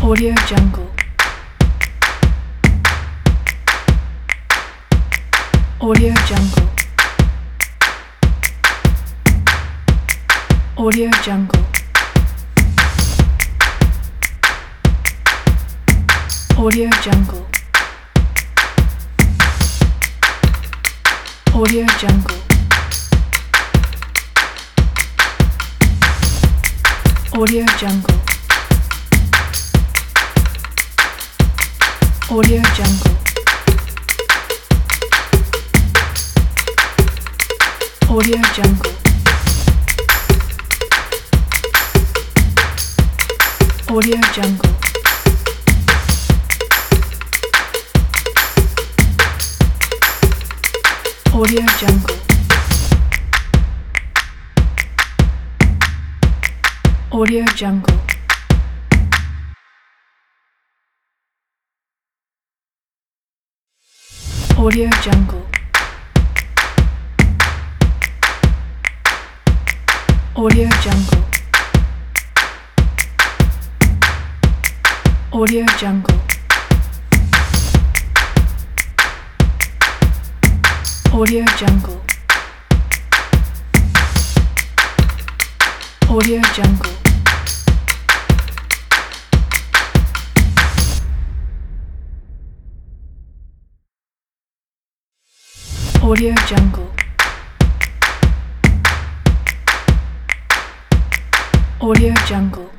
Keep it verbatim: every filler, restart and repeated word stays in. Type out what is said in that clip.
Audio Jungle. Audio Jungle. Audio Jungle. Audio Jungle. Audio Jungle. Audio Jungle. Audio Jungle. Audio Jungle. Audio Jungle. Audio Jungle. Audio Jungle. Audio Jungle. Audio Jungle. Audio Jungle. Audio Jungle. Audio Jungle. Audio Jungle. Audio Jungle.